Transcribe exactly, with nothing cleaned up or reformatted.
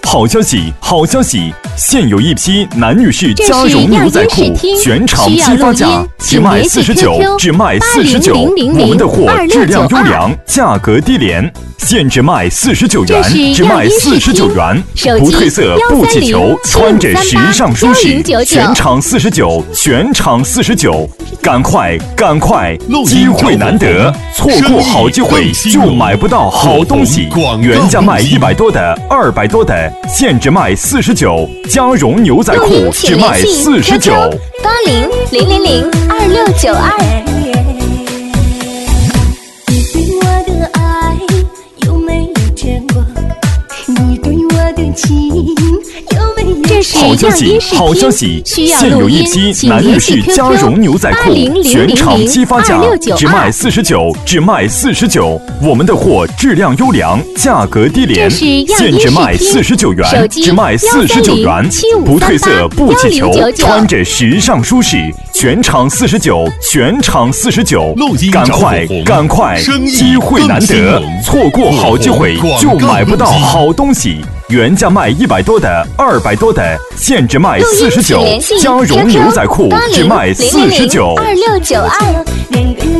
好消息，好消息！现有一批男女士加绒牛仔裤全场批发价，只卖四十九，只卖四十九。我们的货质量优良，价格低廉，现只卖四十九元，只卖四十九元，不褪色不起球，穿着时尚舒适。全场四十九，全场四十九，赶快赶快，机会难得，错过好机会就买不到好东西。原价卖一百多的，二百多的，现只卖四十九。加绒牛仔裤只卖四十九。 八零零零零二六九二。你对我的爱有没有牵挂？你对我的情有没有？这是好消息，好消息！现有一批男女士加绒牛仔裤全场批发价，只卖四十九，只卖四十九。我们的货质量优良，价格低廉，现只卖四十九元，只卖四十九元，不褪色不起球，穿着时尚舒适。全场四十九，全场四十九，赶快赶快，机会难得，错过好机会就买不到好东西。原价卖一百多的，二百多的，现只卖四十九。加绒牛仔裤只卖四十九。 二六九二。